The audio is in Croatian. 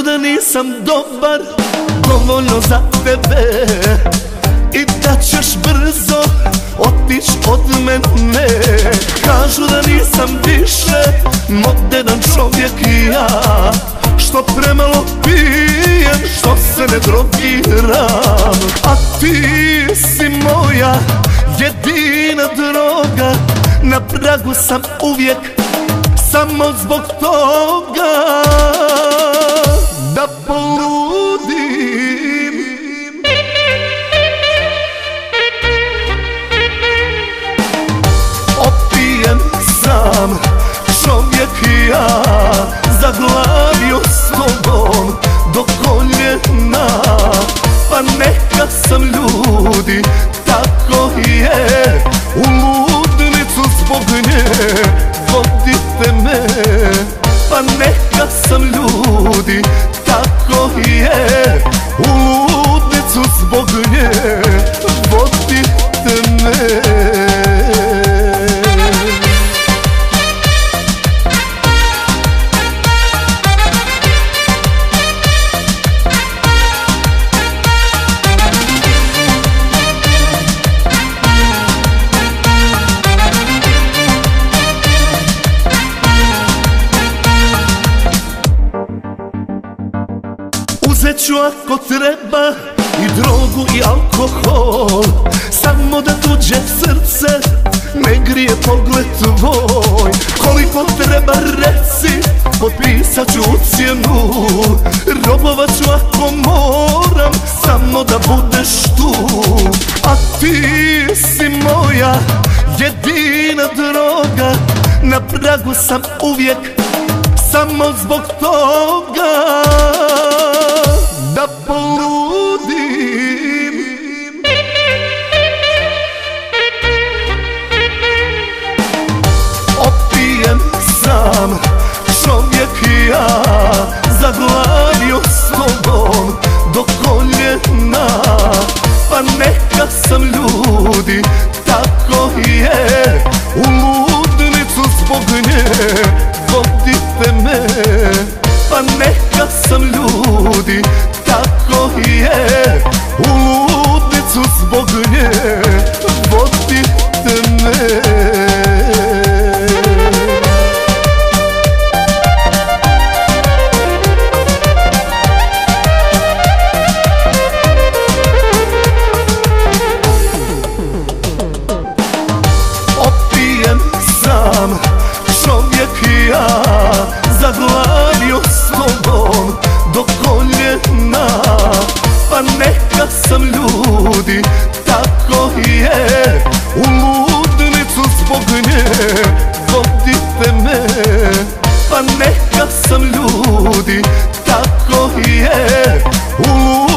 Kažu da nisam dobar dovoljno za tebe i da ćeš brzo otić od mene. Kažu da nisam više moderan čovjek i ja, što premalo pijem, što se ne drogiram. A ti si moja jedina droga, na pragu sam uvijek samo zbog toga da poludim. Opijen sam čovjek i ja, zaglavio s tobom do koljena. Pa neka sam ljudi, tako je, u ludnicu zbog nje vodite me. Pa neka sam ljudi, tako je, u ludnicu zbog nje vodite me. Uzet ću ako treba i drogu i alkohol, samo da tuđe srce ne grije pogled tvoj. Koliko treba reci, potpisat ću ucjenu, robovat ću ako moram, samo da budeš tu. A ti si moja jedina droga, na pragu sam uvijek samo zbog toga da poludim. Opijen sam čovjek i ja, zaglavio s tobom do koljena. Pa neka sam ljudi, tako je, u ludnicu zbog nje vodite me. Pa neka sam ljudi, tako je, u ludnicu zbog nje vodite me. Opijen sam čovjek i ja, zaglavio s tobom do koljena. Pa neka sam ljudi, tako je, u ludnicu zbog nje vodite me. Pa neka sam ljudi, tako je, u ludnicu